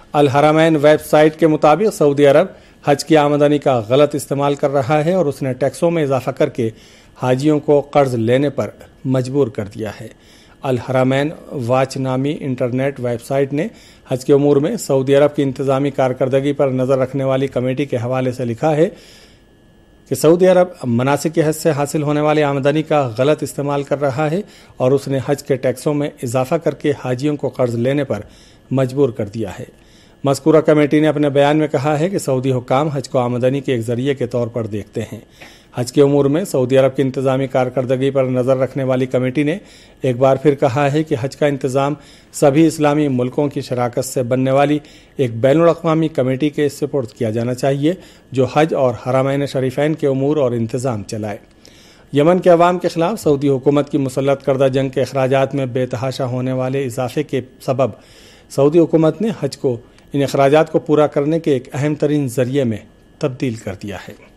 الحرمین web site کے مطابق سعودی عرب حج کی آمدنی کا غلط استعمال کر رہا ہے اور اس نے ٹیکسوں میں اضافہ کر کے حاجیوں کو قرض لینے پر مجبور کر دیا ہے۔ الحرمین واچ نامی انٹرنیٹ ویب سائٹ نے حج کے امور میں سعودی عرب کی انتظامی کارکردگی پر نظر رکھنے والی کمیٹی کے حوالے سے لکھا ہے کہ سعودی عرب مناسک کے حج سے حاصل ہونے والی آمدنی کا غلط استعمال کر رہا ہے اور اس نے حج کے ٹیکسوں میں اضافہ کر کے حاجیوں کو قرض لینے پر مجبور کر دیا ہے۔ مذکورہ کمیٹی نے اپنے بیان میں کہا ہے کہ سعودی حکام حج کو آمدنی کے ایک ذریعے کے طور پر دیکھتے ہیں۔ حج کے امور میں سعودی عرب کی انتظامی کارکردگی پر نظر رکھنے والی کمیٹی نے ایک بار پھر کہا ہے کہ حج کا انتظام سبھی اسلامی ملکوں کی شراکت سے بننے والی ایک بین الاقوامی کمیٹی کے سپرد کیا جانا چاہیے جو حج اور حرمین شریفین کے امور اور انتظام چلائے۔ یمن کے عوام کے خلاف سعودی حکومت کی مسلط کردہ جنگ کے اخراجات میں بے تحاشا ہونے والے اضافے کے سبب سعودی حکومت نے حج کو ان اخراجات کو پورا کرنے کے ایک اہم ترین ذریعے میں تبدیل کر دیا ہے۔